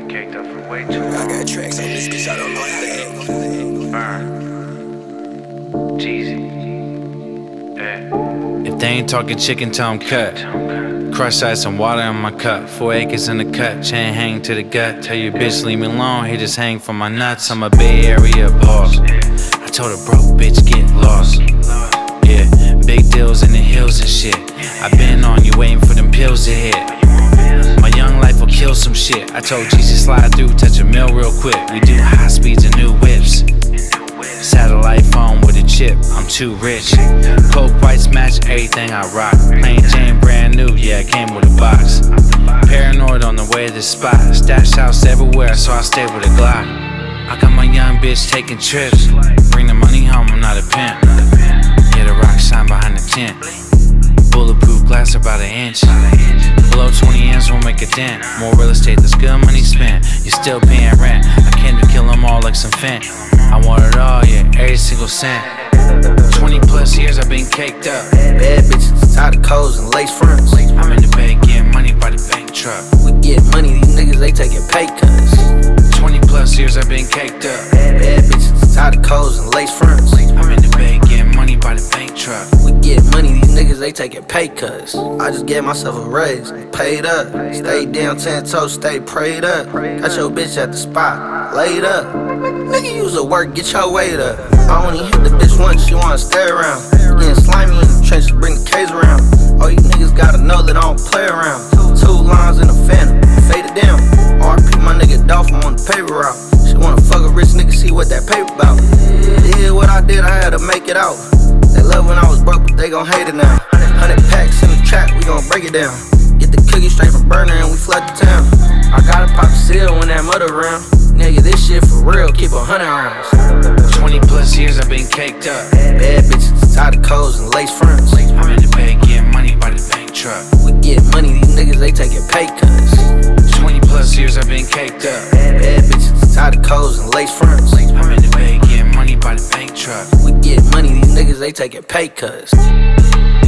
been caked up for way too long. I got tracks on this bitch, I don't know how to act. Burn. Jeezy. Yeah. If they ain't talking chicken, tell 'em cut. Crush ice and water in my cup. 4 acres in the cut, chain hang to the gut. Tell your bitch leave me alone, he just hang from my nuts. I'm a Bay Area boss. I told a broke bitch get lost. Yeah, big deals in the hills and shit. I been on you waiting for them pills to hit. My young life will kill some shit. I told Jesus slide through, touch a mill real quick. We do high speeds and new whips. Satellite phone with a chip, I'm too rich. Coke whites match everything I rock. Plain Jane brand new, yeah, it came with a box. Paranoid on the way to the spot. Stash house everywhere, so I stay with a Glock. I got my young bitch taking trips. Bring the money home, I'm not a pimp. Yeah, the rock shine behind the tent. Bulletproof glass about an inch. Below 20 inches won't make a dent. More real estate, that's good money spent. You still paying rent. I came to kill them all like some Fent. I want it all, yeah, every single cent. 20 plus years I've been caked up. Bad bitches, tied of codes and lace fronts. I'm in the Bay getting money by the bank truck. We get money, these niggas, they taking pay cuts. 20 plus years I've been caked up. Bad bitches, tied of codes and lace fronts. I'm in the Bay getting money by the bank truck. We get money, these niggas, they taking pay cuts. I just gave myself a raise, paid up. Stay down 10 toes, stay prayed up. Got your bitch at the spot, laid up. Nigga, use the work, get your weight up. I only hit the bitch once, she wanna stay around. Getting slimy in the trenches, bring the K's around. All you niggas gotta know that I don't play around. 2 lines in the phantom, fade it down. RP my nigga Dolph, I'm on the paper route. She wanna fuck a rich nigga, see what that paper about. Did what I did, I had to make it out. They love when I was broke, but they gon' hate it now. 100 packs in the trap, we gon' break it down. Get the cookie straight from burner and we flood the town. I gotta pop a seal when that mother around. Nigga, this shit for real, keep 100 rounds. 20 plus years I've been caked up. Bad bitches, tied of codes and lace fronts. I'm in the Bay getting money by the bank truck. We get money, these niggas, they taking pay cuts. 20 plus years I've been caked up. Bad bitches, tied of codes and lace fronts. I'm in the Bay getting money by the bank truck. We get money, these niggas, they taking pay cuts.